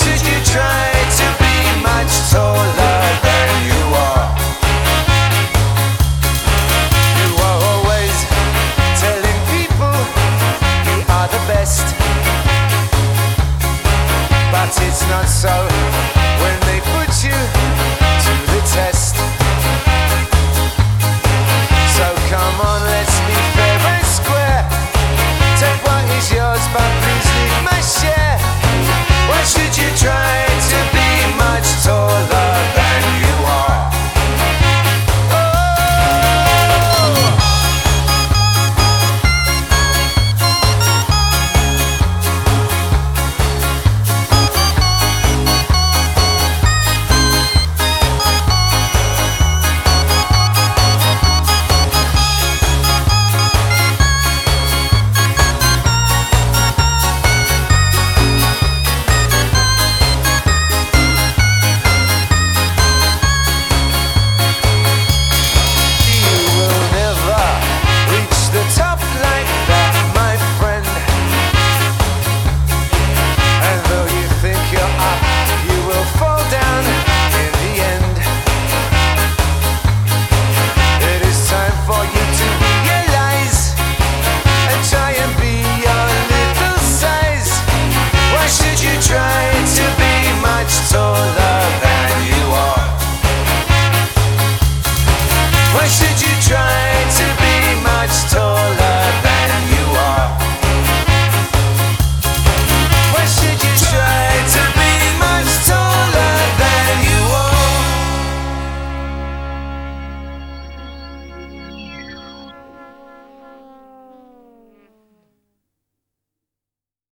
should you try to be much taller than you are? You are always telling people they are the best, but it's not so when they put you